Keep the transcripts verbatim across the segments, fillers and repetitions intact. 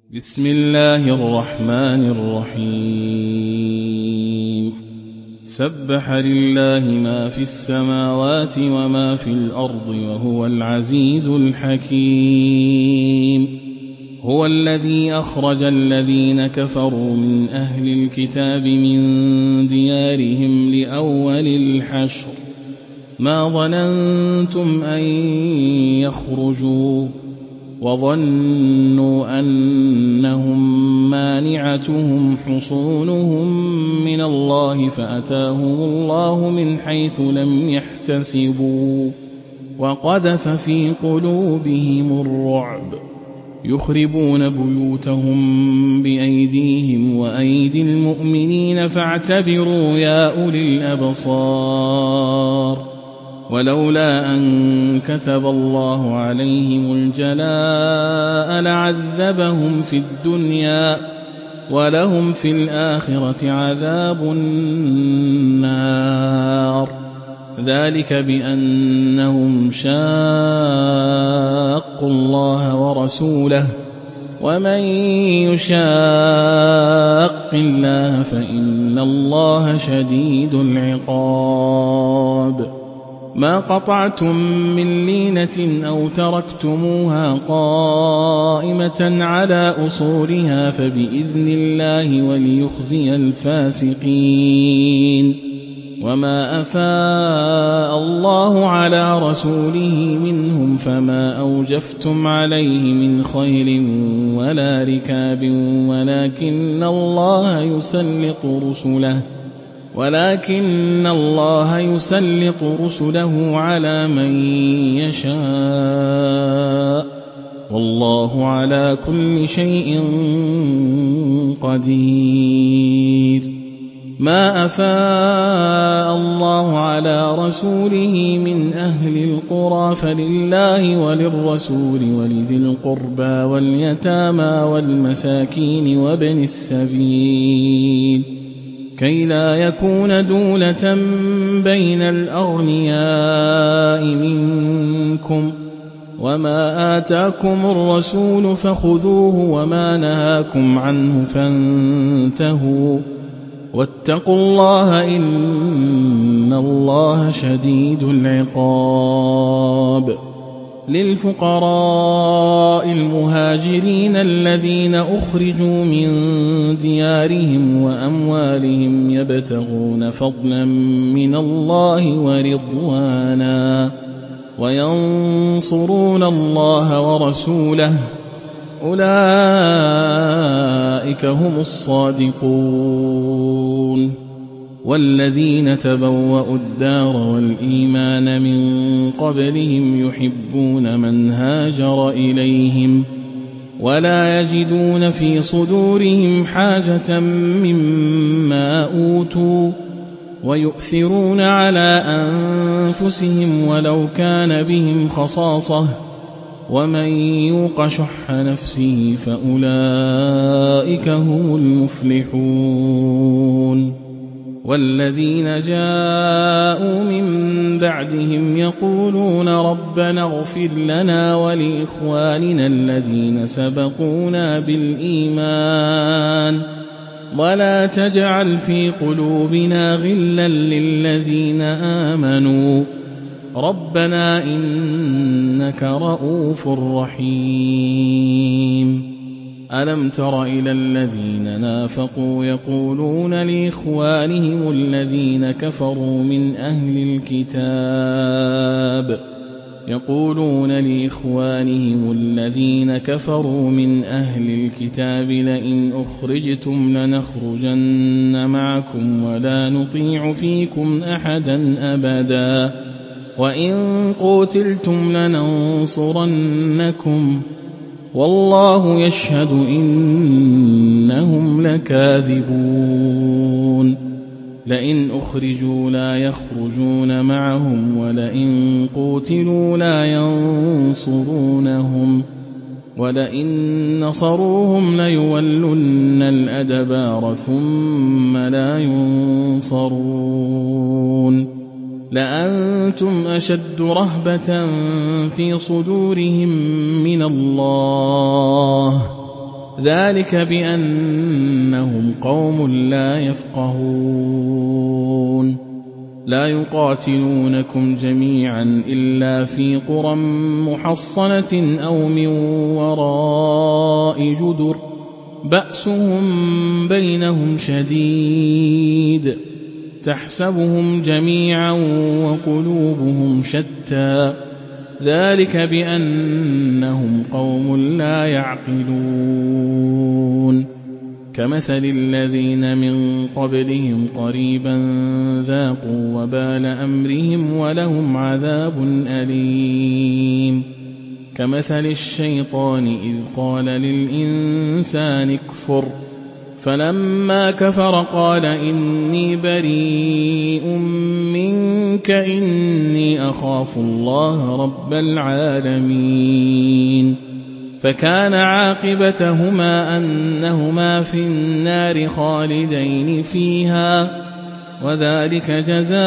بسم الله الرحمن الرحيم سبح لله ما في السماوات وما في الأرض وهو العزيز الحكيم هو الذي أخرج الذين كفروا من أهل الكتاب من ديارهم لأول الحشر ما ظننتم أن يخرجوا وظنوا أنهم مانعتهم حصونهم من الله فأتاهم الله من حيث لم يحتسبوا وقذف في قلوبهم الرعب يخربون بيوتهم بأيديهم وأيدي المؤمنين فاعتبروا يا أولي الأبصار ولولا أن كتب الله عليهم الجلاء لعذبهم في الدنيا ولهم في الآخرة عذاب النار ذلك بأنهم شاقوا الله ورسوله ومن يشاق الله فإن الله شديد العقاب ما قطعتم من لينة أو تركتموها قائمة على أصولها فبإذن الله وليخزي الفاسقين وما أفاء الله على رسوله منهم فما أوجفتم عليه من خيل ولا ركاب ولكن الله يسلط رسله ولكن الله يسلط رسله على من يشاء والله على كل شيء قدير ما أفاء الله على رسوله من أهل القرى فلله وللرسول ولذي القربى واليتامى والمساكين وابن السبيل كي لا يكون دولة بين الأغنياء منكم وما آتاكم الرسول فخذوه وما نهاكم عنه فانتهوا واتقوا الله إن الله شديد العقاب للفقراء المهاجرين الذين أخرجوا من ديارهم وأموالهم يبتغون فضلا من الله ورضوانا وينصرون الله ورسوله أولئك هم الصادقون والذين تبوأوا الدار والإيمان من قبلهم يحبون من هاجر إليهم ولا يجدون في صدورهم حاجة مما أوتوا ويؤثرون على أنفسهم ولو كان بهم خصاصة ومن يوق شح نفسه فأولئك هم المفلحون والذين جاءوا من بعدهم يقولون ربنا اغفر لنا ولإخواننا الذين سبقونا بالإيمان ولا تجعل في قلوبنا غلا للذين آمنوا ربنا إنك رؤوف رحيم ألم تر إلى الذين نافقوا يقولون لإخوانهم الذين كفروا من أهل الكتاب يقولون لإخوانهم الذين كفروا من أهل الكتاب لئن أخرجتم لنخرجن معكم ولا نطيع فيكم أحدا أبدا وإن قتلتم لننصرنكم والله يشهد إنهم لكاذبون لئن أخرجوا لا يخرجون معهم ولئن قوتلوا لا ينصرونهم ولئن نصروهم ليولن الأدبار ثم لا ينصرون لأنتم أشد رهبة في صدورهم من الله ذلك بأنهم قوم لا يفقهون لا يقاتلونكم جميعا إلا في قرى محصنة أو من وراء جدر بأسهم بينهم شديد تحسبهم جميعا وقلوبهم شتى ذلك بأنهم قوم لا يعقلون كمثل الذين من قبلهم قريبا ذاقوا وبال أمرهم ولهم عذاب أليم كمثل الشيطان إذ قال للإنسان اكفر فلما كفر قال إني بريء منك إني أخاف الله رب العالمين فكان عاقبتهما أنهما في النار خالدين فيها وذلك جزاء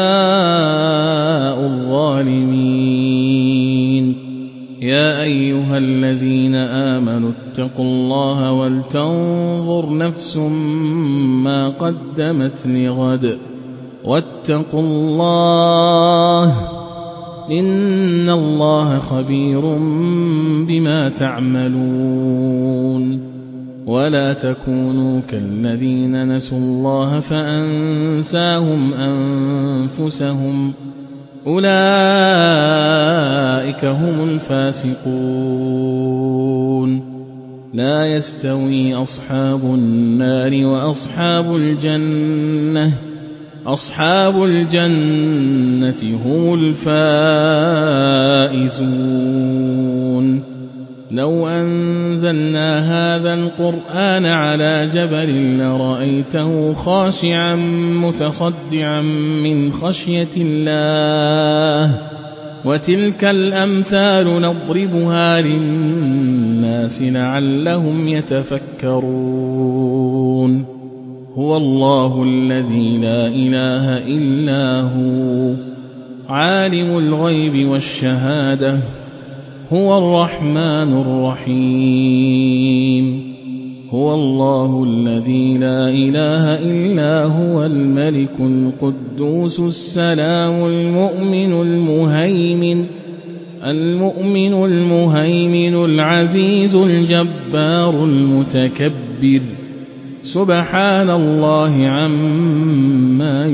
الظالمين يا أيها الذين آمنوا اتقوا الله ولتنظر نفس ما قدمت لغد واتقوا الله إن الله خبير بما تعملون ولا تكونوا كالذين نسوا الله فأنساهم أنفسهم أولئك هم الفاسقون لا يستوي أصحاب النار وأصحاب الجنة أصحاب الجنة هم الفائزون لو أنزلنا هذا القرآن على جبل لرأيته خاشعا متصدعا من خشية الله وتلك الأمثال نضربها للناس لعلهم يتفكرون هو الله الذي لا إله إلا هو عالم الغيب والشهادة هو الرحمن الرحيم هو الله الذي لا إله إلا هو الملك القدوس السلام المؤمن المهيمن المؤمن المهيمن العزيز الجبار المتكبر سبحان الله عما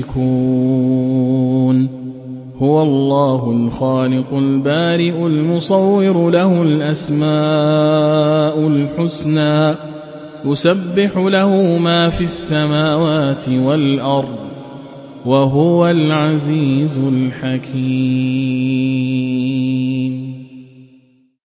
يشركون هو الله الخالق البارئ المصور له الأسماء الحسنى يسبح له ما في السماوات والأرض وهو العزيز الحكيم